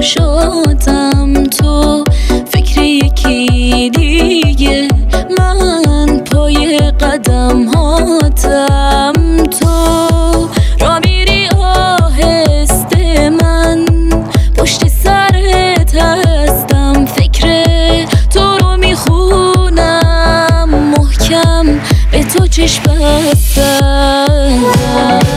چشاتم تو، فکر یکی دیگه، من پای قدم هاتم تو. را میری آهسته، من پشت سرت هستم، فکر تو رو میخونم محکم، به تو چشم بستم.